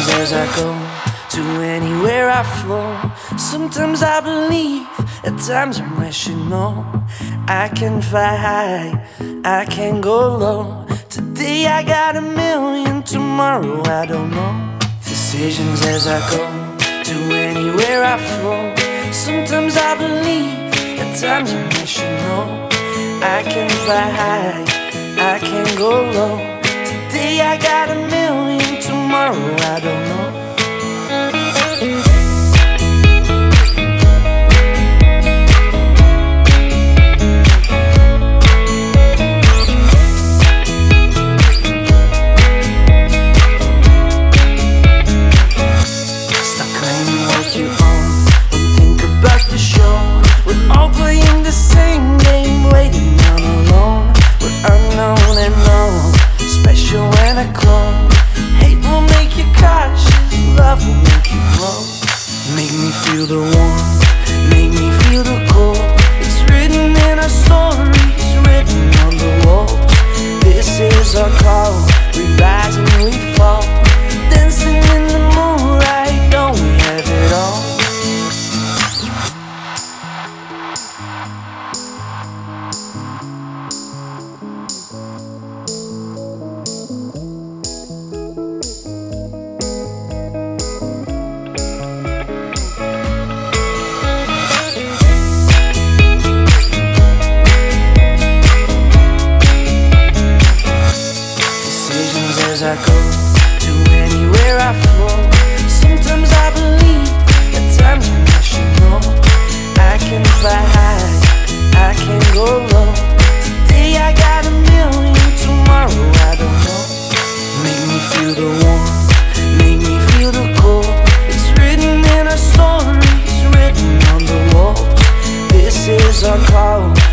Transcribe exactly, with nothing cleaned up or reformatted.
Decisions as I go, to anywhere I flow. Sometimes I believe, at times I'm rational. I can fly high, I can go low. Today I got a million, tomorrow I don't know. Decisions as I go, to anywhere I flow. Sometimes I believe, at times I'm rational. I can fly high, I can go low. Today I got a million, tomorrow I don't know. Stop claiming what you own and think about the show. We're all playing the same game, waiting on alone. We're unknown and known, special when I clone. Hate will make you cautious, love will make you grow. Make me feel the warmth, make me feel the cold. It's written in our stories, written on the walls. This is our call, we rise and we fall. Dancing in the moonlight, don't we have it all? As I go, to anywhere I flow. Sometimes I believe, at times I'm rational. I can fly high, I can go low. Today I got a million, tomorrow I don't know. Make me feel the warmth, make me feel the cold. It's written in our stories, written on the walls. This is our call,